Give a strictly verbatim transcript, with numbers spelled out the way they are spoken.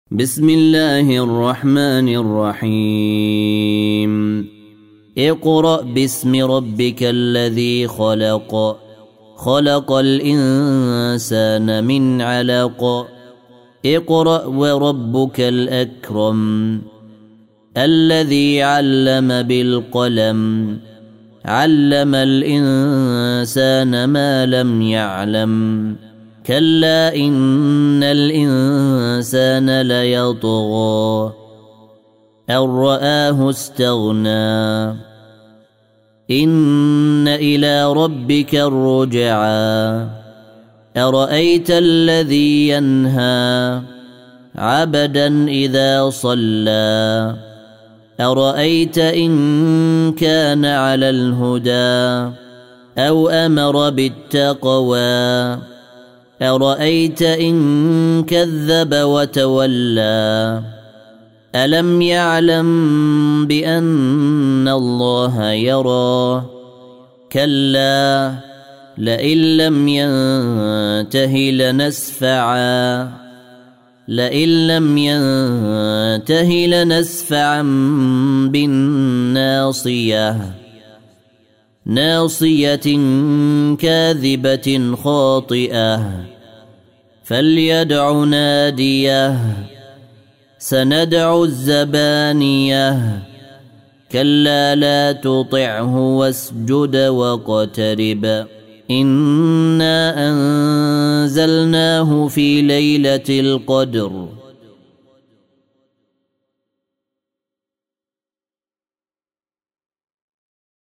بسم الله الرحمن الرحيم اقرأ باسم ربك الذي خلق خلق الإنسان من علق اقرأ وربك الأكرم الذي علم بالقلم علم الإنسان ما لم يعلم كلا إن الإنسان ليطغى أن رآه استغنى إن إلى ربك الرجعى أرأيت الذي ينهى عبدا إذا صلى أرأيت إن كان على الهدى أو أمر بالتقوى أرأيت إن كذب وتولى ألم يعلم بأن الله يرى كلا لئن لم ينته لنسفعا لئن لم ينته لنسفعا بالناصية ناصية كاذبة خاطئة فليدع ناديه سندع الزبانية كلا لا تطعه واسجد واقترب إنا أنزلناه في ليلة القدر